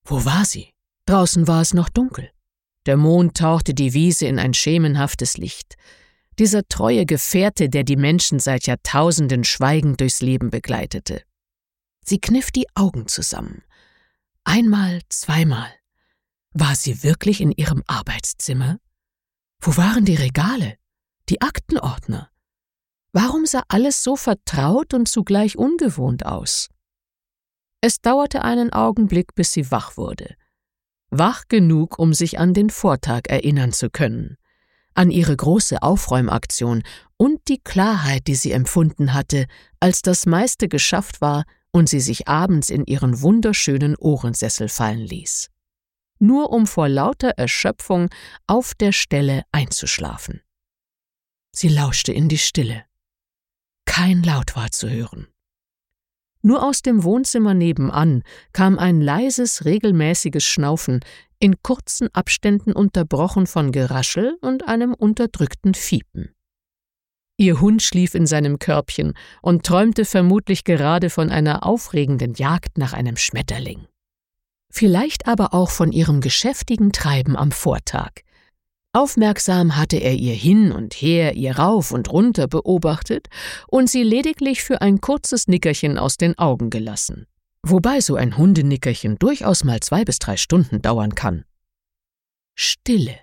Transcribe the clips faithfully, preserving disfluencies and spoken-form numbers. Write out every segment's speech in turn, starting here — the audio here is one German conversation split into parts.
Wo war sie? Draußen war es noch dunkel. Der Mond tauchte die Wiese in ein schemenhaftes Licht. Dieser treue Gefährte, der die Menschen seit Jahrtausenden schweigend durchs Leben begleitete. Sie kniff die Augen zusammen. Einmal, zweimal. War sie wirklich in ihrem Arbeitszimmer? Wo waren die Regale, die Aktenordner? Warum sah alles so vertraut und zugleich ungewohnt aus? Es dauerte einen Augenblick, bis sie wach wurde. Wach genug, um sich an den Vortag erinnern zu können, an ihre große Aufräumaktion und die Klarheit, die sie empfunden hatte, als das meiste geschafft war und sie sich abends in ihren wunderschönen Ohrensessel fallen ließ. Nur um vor lauter Erschöpfung auf der Stelle einzuschlafen. Sie lauschte in die Stille. Kein Laut war zu hören. Nur aus dem Wohnzimmer nebenan kam ein leises, regelmäßiges Schnaufen, in kurzen Abständen unterbrochen von Geraschel und einem unterdrückten Fiepen. Ihr Hund schlief in seinem Körbchen und träumte vermutlich gerade von einer aufregenden Jagd nach einem Schmetterling. Vielleicht aber auch von ihrem geschäftigen Treiben am Vortag. Aufmerksam hatte er ihr hin und her, ihr rauf und runter beobachtet und sie lediglich für ein kurzes Nickerchen aus den Augen gelassen. Wobei so ein Hundenickerchen durchaus mal zwei bis drei Stunden dauern kann. Stille.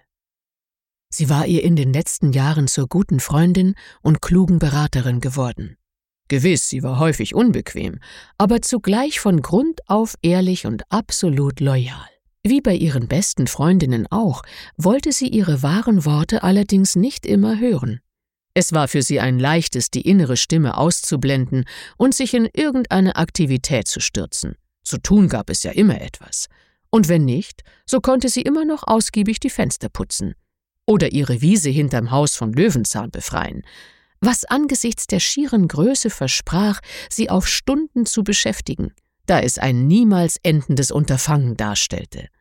Sie war ihr in den letzten Jahren zur guten Freundin und klugen Beraterin geworden. Gewiss, sie war häufig unbequem, aber zugleich von Grund auf ehrlich und absolut loyal. Wie bei ihren besten Freundinnen auch, wollte sie ihre wahren Worte allerdings nicht immer hören. Es war für sie ein leichtes, die innere Stimme auszublenden und sich in irgendeine Aktivität zu stürzen. Zu tun gab es ja immer etwas. Und wenn nicht, so konnte sie immer noch ausgiebig die Fenster putzen. Oder ihre Wiese hinterm Haus von Löwenzahn befreien. Was angesichts der schieren Größe versprach, sie auf Stunden zu beschäftigen, da es ein niemals endendes Unterfangen darstellte.